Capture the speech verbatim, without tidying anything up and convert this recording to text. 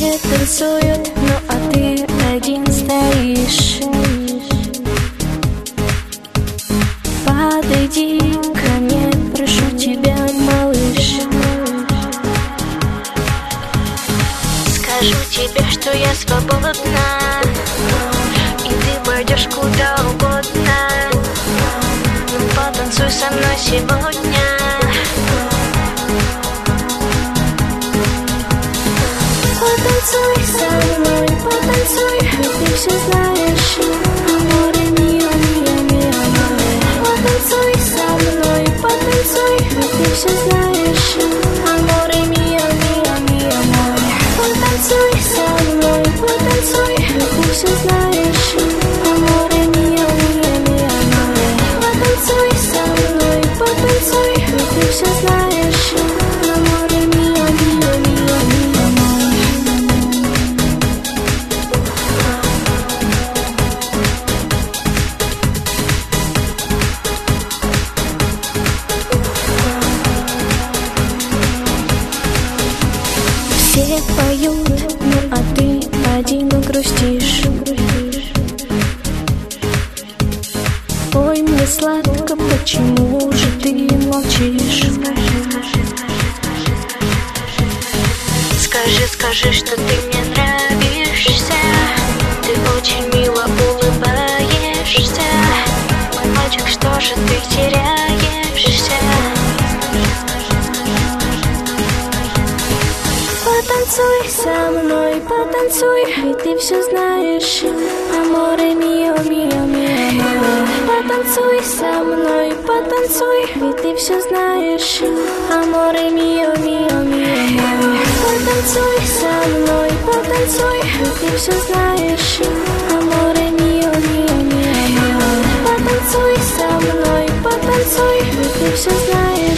все танцуют, ну а ты один стоишь. Подойди ко мне, прошу тебя, малыш. Скажу тебе, что я свободна, и ты пойдешь куда угодно. Потанцуй со мной сегодня. Потанцуй со мной, потанцуй, ты все знаешь. Аморе мио, мио, мио, мио. Потанцуй со мной, потанцуй, ты все знаешь. Аморе мио, мио, мио, мио. Потанцуй со мной, потанцуй, ты все знаешь. Аморе мио, мио, мио, мио. Потанцуй со мной, потанцуй, ты все знаешь. Аморе мио, мио, мио, мио, мио. Все поют, ну а ты один грустишь. Ой, мне сладко, почему же ты молчишь? Скажи, скажи, что ты мне нравишься. Ты очень мило улыбаешься. Мой мальчик, что же ты теряешься? Потанцуй со мной, потанцуй, ведь ты все знаешь. Аморе мио, мио, мио, мио. Потанцуй со мной, потанцуй, ведь ты все знаешь. Аморе мио, мио, мио, мио. Потанцуй со мной, потанцуй, ведь ты все знаешь. Аморе мио, мио, мио, мио. Потанцуй со мной, потанцуй, ведь ты все знаешь.